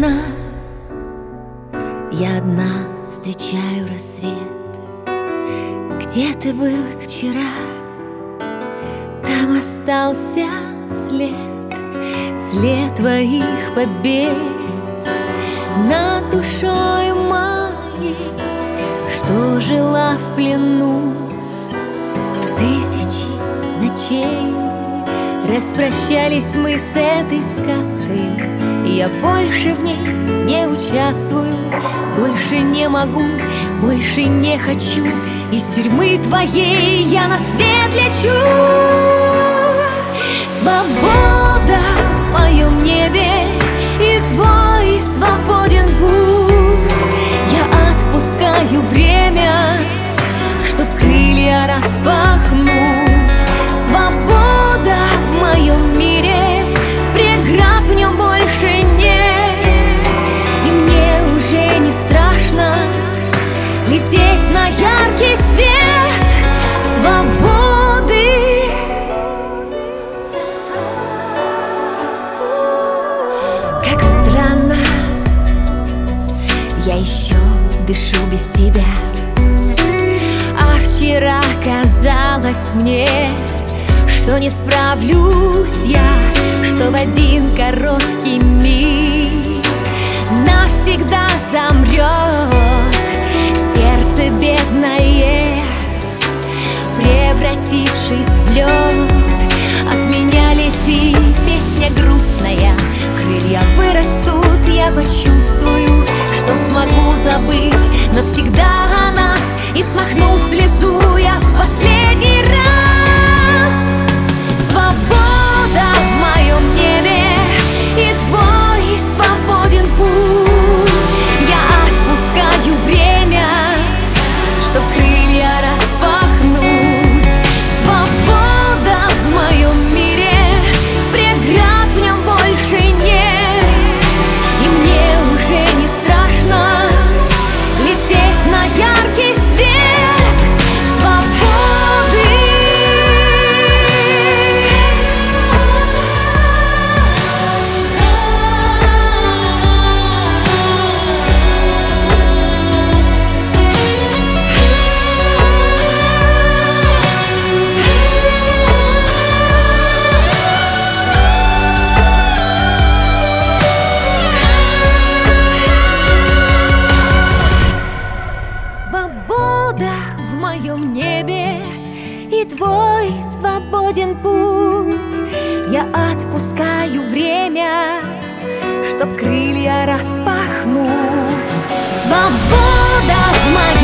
одна, я одна встречаю рассвет. Где ты был вчера? Там остался след, след твоих побед над душой моей, что жила в плену тысячи ночей. Распрощались мы с этой сказкой, я больше в ней не участвую, больше не могу, больше не хочу. Из тюрьмы твоей я на свет лечу. Свобода в моем небе, и твой свободен путь. Я отпускаю время, чтоб крылья распахнуть. Свобода в моем мире, преград в нем больше нет. И мне уже не страшно лететь на яркий свет свободы. Как странно, я еще дышу без тебя. А вчера казалось мне, что не справлюсь я, что в один короткий миг навсегда замрет сердце бедное, превратившись в лед. От меня лети, песня грустная, крылья вырастут, я почувствую, что смогу забыть навсегда о нас и смахну слезу я в последний раз. Свобода в моем небе, и твой свободен путь. Я отпускаю время, чтоб крылья распахнуть. Свобода в моем мире, преград в нем больше нет. И мне уже не страшно лететь на яркий свет свободы. Свобода в моем небе, и твой свободен путь. Я отпускаю время, чтоб крылья распахнуть. Свобода в моем